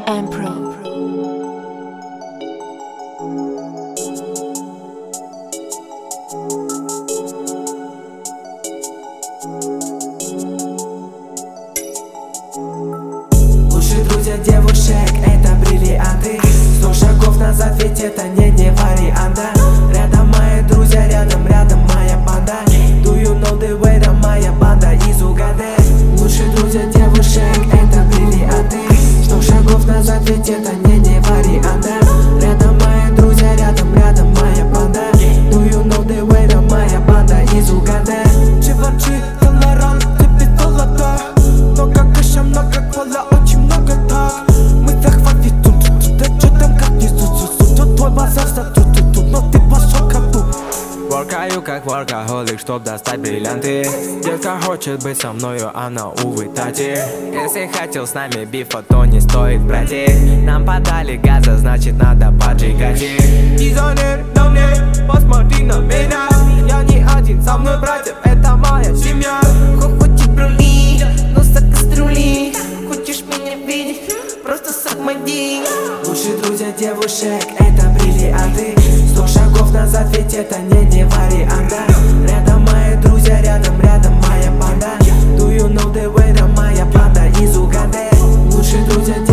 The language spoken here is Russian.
Empro. Лучшие друзья девушек — это бриллианты. 100 шагов назад, ведь это не вариант, да? Рядом мои друзья, рядом моя банда. Do you know the way, да, моя банда из Уганды. Лучшие друзья девушек — это бриллианты. 100 шагов назад, ведь это не вариант, да? Рядом мои друзья, рядом моя банда. Do you know the way, да, моя банда из Уганды. Чувачи, колоран, тебе золото. Много кэша, много кола, очень много так. Мы в захвате, да чё там как не тут твой базар тут, но ты пошёл как тут. Воркаю как воркахолик, чтоб достать бриллианты. Девка хочет быть со мною, она, увы, тати. Если хотел с нами бифа, то не стоит брать их. Нам подали газа, значит надо поджигать их. Дизайнер на мне, посмотри на меня. Я не один, со мной братьев, это моя семья. Хочешь брули, но за кастрюли. Хочешь меня видеть, просто сахмади. Лучшие друзья девушек — это бриллианты. 100 шагов назад, ведь это не вариант, да? Рядом мои друзья, рядом моя банда. Do you know the way, да, моя банда из Уганды. Лучшие друзья